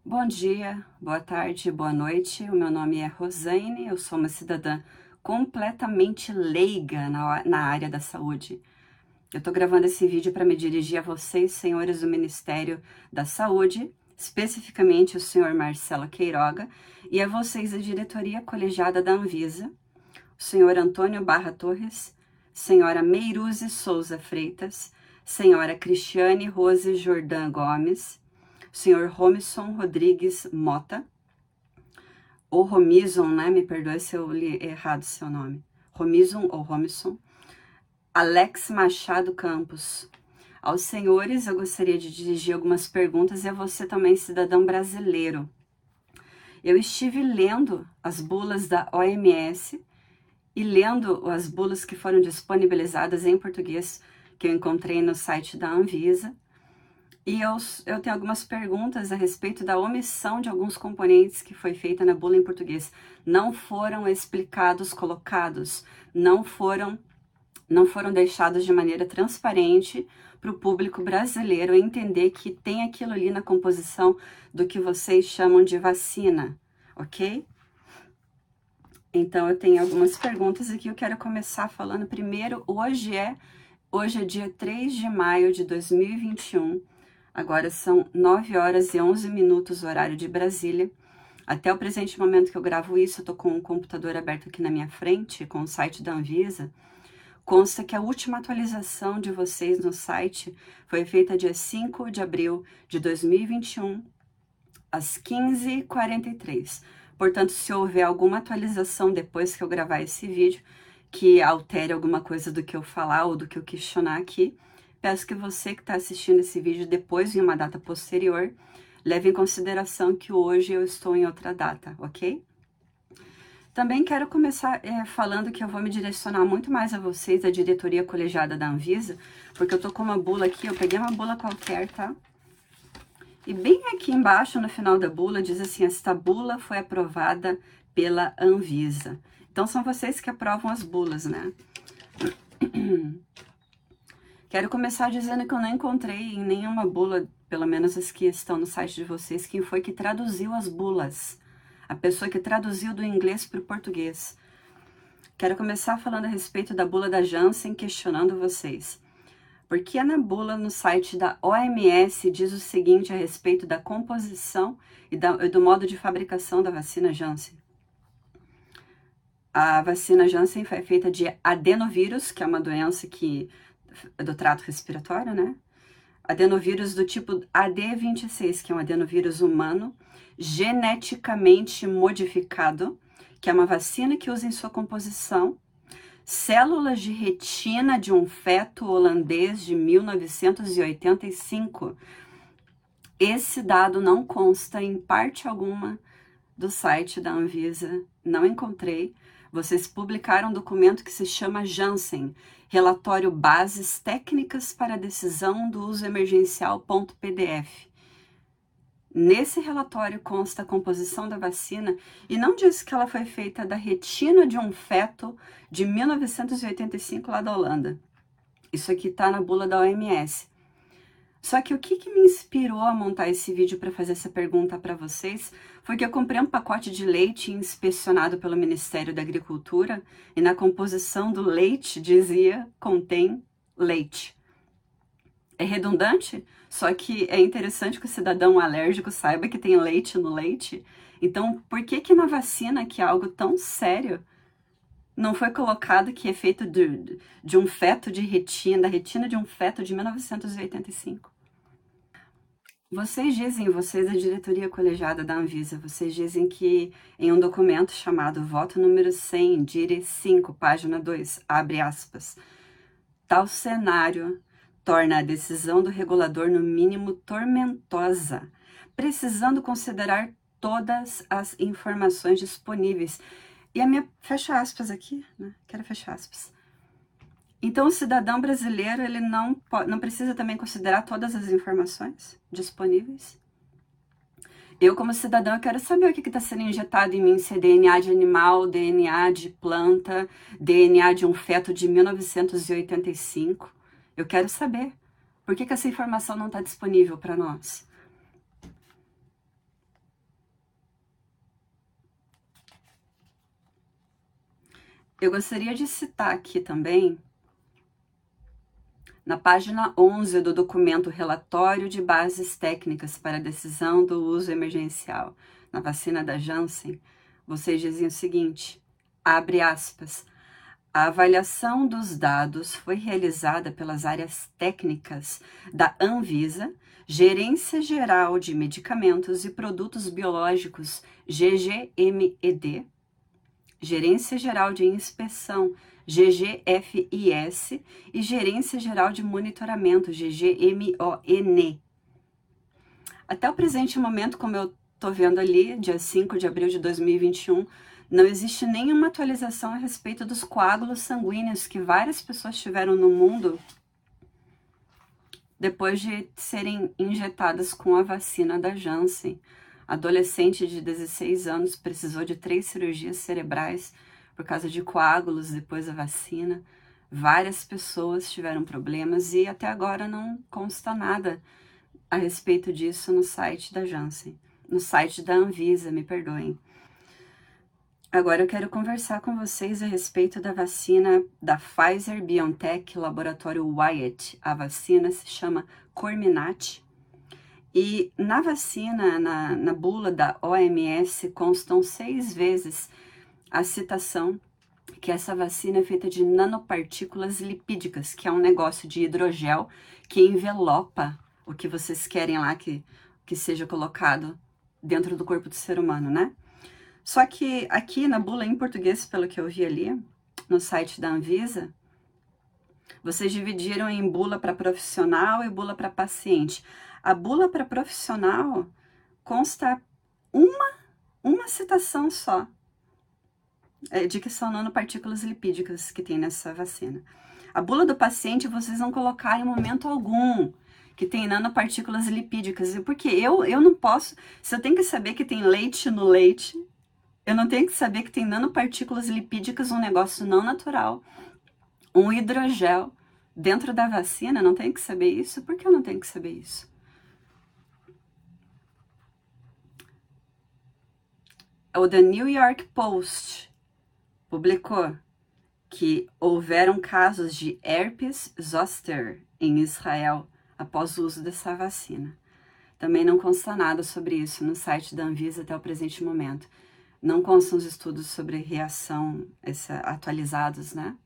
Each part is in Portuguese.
Bom dia, boa tarde, boa noite. O meu nome é Rosane, eu sou uma cidadã completamente leiga na área da saúde. Eu estou gravando esse vídeo para me dirigir a vocês, senhores do Ministério da Saúde, especificamente o senhor Marcelo Queiroga, e a vocês da diretoria colegiada da Anvisa, o senhor Antônio Barra Torres, senhora Meiruze Souza Freitas, senhora Cristiane Rose Jordan Gomes, senhor Romison Rodrigues Mota, ou Romison, né? Me perdoe se eu li errado seu nome. Romison ou Romison. Alex Machado Campos. Aos senhores, eu gostaria de dirigir algumas perguntas e a você também, cidadão brasileiro. Eu estive lendo as bulas da OMS e lendo as bulas que foram disponibilizadas em português, que eu encontrei no site da Anvisa. E eu tenho algumas perguntas a respeito da omissão de alguns componentes que foi feita na bula em português. Não foram explicados, colocados, não foram deixados de maneira transparente para o público brasileiro entender que tem aquilo ali na composição do que vocês chamam de vacina, ok? Então, eu tenho algumas perguntas aqui, eu quero começar falando primeiro, hoje é dia 3 de maio de 2021, agora são 9 horas e 11 minutos, horário de Brasília. Até o presente momento que eu gravo isso, eu tô com o computador aberto aqui na minha frente, com o site da Anvisa. Consta que a última atualização de vocês no site foi feita dia 5 de abril de 2021, às 15h43. Portanto, se houver alguma atualização depois que eu gravar esse vídeo, que altere alguma coisa do que eu falar ou do que eu questionar aqui, peço que você que está assistindo esse vídeo depois, em uma data posterior, leve em consideração que hoje eu estou em outra data, ok? Também quero começar falando que eu vou me direcionar muito mais a vocês, a diretoria colegiada da Anvisa, porque eu tô com uma bula aqui, eu peguei uma bula qualquer, tá? E bem aqui embaixo, no final da bula, diz assim, esta bula foi aprovada pela Anvisa. Então, são vocês que aprovam as bulas, né? Quero começar dizendo que eu não encontrei em nenhuma bula, pelo menos as que estão no site de vocês, quem foi que traduziu as bulas. A pessoa que traduziu do inglês para o português. Quero começar falando a respeito da bula da Janssen, questionando vocês. Porque na bula no site da OMS diz o seguinte a respeito da composição e do modo de fabricação da vacina Janssen. A vacina Janssen foi feita de adenovírus, que é uma doença do trato respiratório, né? Adenovírus do tipo AD26, que é um adenovírus humano, geneticamente modificado, que é uma vacina que usa em sua composição células de retina de um feto holandês de 1985. Esse dado não consta em parte alguma do site da Anvisa, não encontrei. Vocês publicaram um documento que se chama Janssen, Relatório Bases Técnicas para a Decisão do Uso Emergencial.pdf. Nesse relatório consta a composição da vacina e não diz que ela foi feita da retina de um feto de 1985 lá da Holanda. Isso aqui tá na bula da OMS. Só que o que me inspirou a montar esse vídeo para fazer essa pergunta para vocês foi que eu comprei um pacote de leite inspecionado pelo Ministério da Agricultura e na composição do leite dizia contém leite. É redundante, só que é interessante que o cidadão alérgico saiba que tem leite no leite. Então, por que na vacina, que é algo tão sério, não foi colocado que é feito de um feto de retina, da retina de um feto de 1985? Vocês dizem, vocês, a diretoria colegiada da Anvisa, vocês dizem que em um documento chamado Voto número 100, dire 5, página 2, abre aspas, tal cenário torna a decisão do regulador no mínimo tormentosa, precisando considerar todas as informações disponíveis. E a minha, fecha aspas aqui, né? Quero fechar aspas. Então, o cidadão brasileiro, ele não precisa também considerar todas as informações disponíveis? Eu, como cidadão, eu quero saber o que está sendo injetado em mim, se é DNA de animal, DNA de planta, DNA de um feto de 1985. Eu quero saber. Por que essa informação não está disponível para nós? Eu gostaria de citar aqui também, na página 11 do documento Relatório de Bases Técnicas para a Decisão do Uso Emergencial na vacina da Janssen, vocês dizem o seguinte, abre aspas, a avaliação dos dados foi realizada pelas áreas técnicas da Anvisa, Gerência Geral de Medicamentos e Produtos Biológicos, GGMED, Gerência Geral de Inspeção, GGFIS, e Gerência Geral de Monitoramento, GGMON. Até o presente momento, como eu estou vendo ali, dia 5 de abril de 2021, não existe nenhuma atualização a respeito dos coágulos sanguíneos que várias pessoas tiveram no mundo depois de serem injetadas com a vacina da Janssen. Adolescente de 16 anos precisou de 3 cirurgias cerebrais por causa de coágulos depois da vacina. Várias pessoas tiveram problemas e até agora não consta nada a respeito disso no site da Janssen, no site da Anvisa, me perdoem. Agora eu quero conversar com vocês a respeito da vacina da Pfizer-BioNTech, laboratório Wyeth. A vacina se chama Comirnaty. E na vacina, na bula da OMS, constam 6 vezes a citação que essa vacina é feita de nanopartículas lipídicas, que é um negócio de hidrogel que envelopa o que vocês querem lá que seja colocado dentro do corpo do ser humano, né? Só que aqui na bula em português, pelo que eu vi ali, no site da Anvisa, vocês dividiram em bula para profissional e bula para paciente. A bula para profissional consta uma citação só, de que são nanopartículas lipídicas que tem nessa vacina. A bula do paciente vocês não colocaram em momento algum que tem nanopartículas lipídicas, porque eu não posso, se eu tenho que saber que tem leite no leite, eu não tenho que saber que tem nanopartículas lipídicas, um negócio não natural, um hidrogel dentro da vacina, não tenho que saber isso? Por que eu não tenho que saber isso? O The New York Post publicou que houveram casos de herpes zoster em Israel após o uso dessa vacina. Também não consta nada sobre isso no site da Anvisa até o presente momento. Não constam os estudos sobre reação atualizados, né?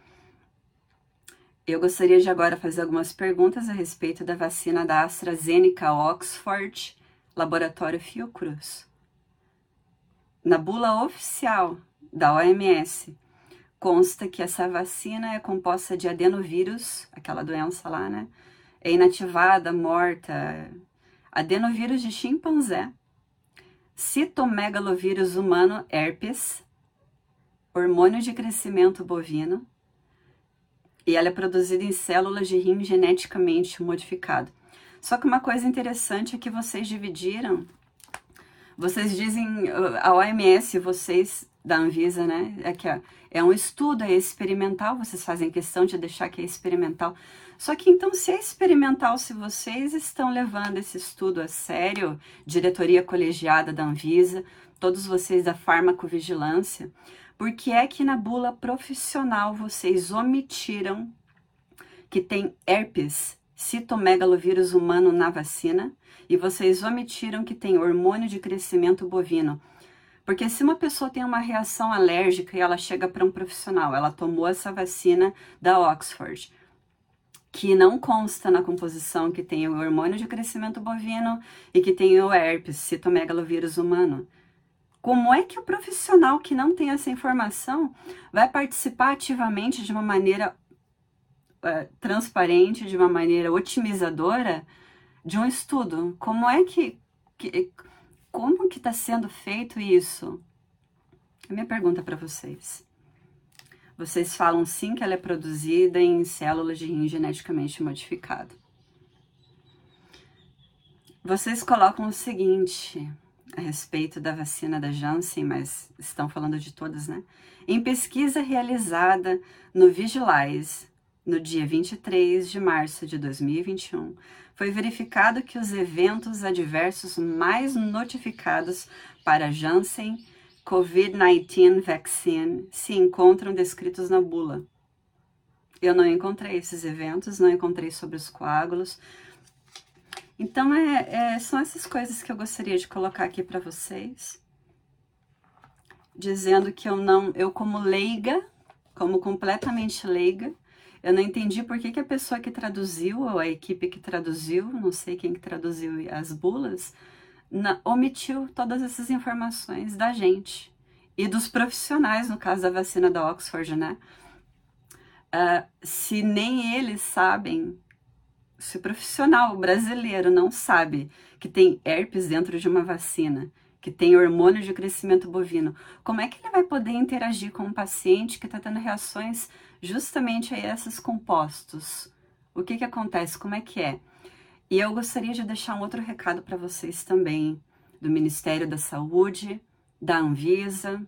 Eu gostaria de agora fazer algumas perguntas a respeito da vacina da AstraZeneca Oxford, laboratório Fiocruz. Na bula oficial da OMS, consta que essa vacina é composta de adenovírus, aquela doença lá, né? É inativada, morta, adenovírus de chimpanzé, citomegalovírus humano herpes, hormônio de crescimento bovino, e ela é produzida em células de rim geneticamente modificado. Só que uma coisa interessante é que vocês dividiram, vocês dizem, a OMS, vocês da Anvisa, né, é um estudo, é experimental, vocês fazem questão de deixar que é experimental. Só que então, se é experimental, se vocês estão levando esse estudo a sério, diretoria colegiada da Anvisa, todos vocês da farmacovigilância, por que é que na bula profissional vocês omitiram que tem herpes, citomegalovírus humano na vacina, e vocês omitiram que tem hormônio de crescimento bovino? Porque se uma pessoa tem uma reação alérgica e ela chega para um profissional, ela tomou essa vacina da Oxford, que não consta na composição que tem o hormônio de crescimento bovino e que tem o herpes, citomegalovírus humano. Como é que o profissional que não tem essa informação vai participar ativamente de uma maneira transparente, de uma maneira otimizadora de um estudo? Como que está sendo feito isso? A minha pergunta para vocês. Vocês falam sim que ela é produzida em células de rim geneticamente modificado. Vocês colocam o seguinte a respeito da vacina da Janssen, mas estão falando de todas, né? Em pesquisa realizada no Vigilize, no dia 23 de março de 2021, foi verificado que os eventos adversos mais notificados para Janssen COVID-19 vaccine se encontram descritos na bula. Eu não encontrei esses eventos, não encontrei sobre os coágulos. Então, são essas coisas que eu gostaria de colocar aqui para vocês, dizendo que eu como leiga, como completamente leiga, eu não entendi por que a pessoa que traduziu, ou a equipe que traduziu, não sei quem que traduziu as bulas, omitiu todas essas informações da gente e dos profissionais, no caso da vacina da Oxford, né? Se nem eles sabem, se o profissional brasileiro não sabe que tem herpes dentro de uma vacina, que tem hormônio de crescimento bovino, como é que ele vai poder interagir com um paciente que está tendo reações justamente a esses compostos? O que acontece? Como é que é? E eu gostaria de deixar um outro recado para vocês também, do Ministério da Saúde, da Anvisa.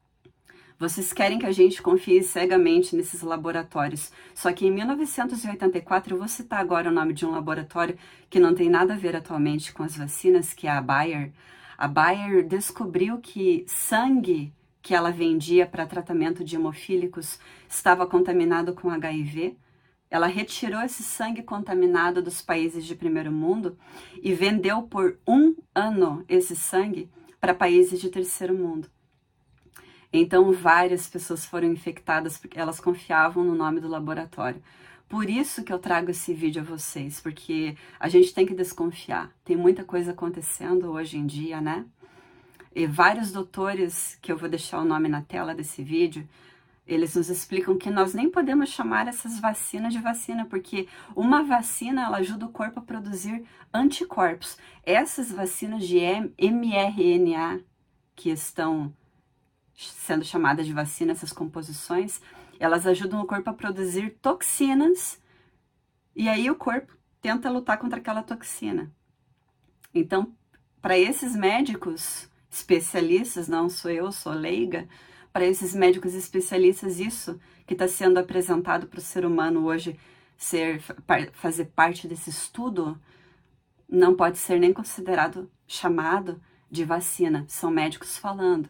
Vocês querem que a gente confie cegamente nesses laboratórios. Só que em 1984, eu vou citar agora o nome de um laboratório que não tem nada a ver atualmente com as vacinas, que é a Bayer. A Bayer descobriu que sangue que ela vendia para tratamento de hemofílicos estava contaminado com HIV. Ela retirou esse sangue contaminado dos países de primeiro mundo e vendeu por 1 ano esse sangue para países de terceiro mundo. Então, várias pessoas foram infectadas porque elas confiavam no nome do laboratório. Por isso que eu trago esse vídeo a vocês, porque a gente tem que desconfiar. Tem muita coisa acontecendo hoje em dia, né? E vários doutores, que eu vou deixar o nome na tela desse vídeo, eles nos explicam que nós nem podemos chamar essas vacinas de vacina, porque uma vacina, ela ajuda o corpo a produzir anticorpos. Essas vacinas de mRNA, que estão sendo chamadas de vacina, essas composições, elas ajudam o corpo a produzir toxinas, e aí o corpo tenta lutar contra aquela toxina. Então, para esses médicos especialistas, não sou eu, sou leiga, para esses médicos especialistas, isso que está sendo apresentado para o ser humano hoje fazer parte desse estudo, não pode ser nem considerado, chamado de vacina. São médicos falando.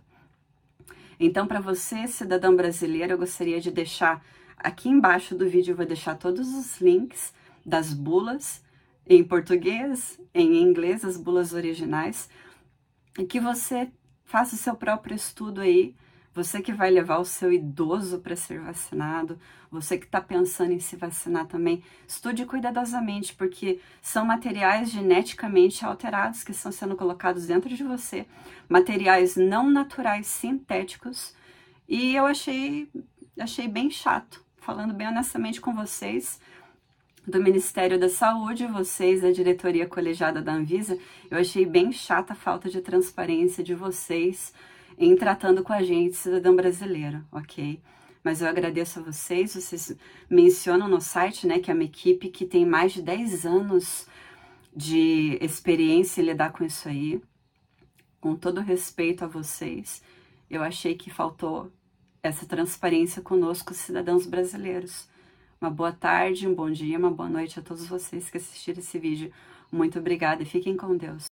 Então, para você, cidadão brasileiro, eu gostaria de deixar aqui embaixo do vídeo, eu vou deixar todos os links das bulas, em português, em inglês, as bulas originais, e que você faça o seu próprio estudo aí, você que vai levar o seu idoso para ser vacinado, você que está pensando em se vacinar também, estude cuidadosamente, porque são materiais geneticamente alterados que estão sendo colocados dentro de você, materiais não naturais, sintéticos, e eu achei bem chato, falando bem honestamente com vocês, do Ministério da Saúde, vocês da diretoria colegiada da Anvisa, eu achei bem chata a falta de transparência de vocês em tratando com a gente, cidadão brasileiro, ok? Mas eu agradeço a vocês mencionam no site, né, que é uma equipe que tem mais de 10 anos de experiência em lidar com isso aí, com todo respeito a vocês, eu achei que faltou essa transparência conosco, cidadãos brasileiros. Uma boa tarde, um bom dia, uma boa noite a todos vocês que assistiram esse vídeo. Muito obrigada e fiquem com Deus.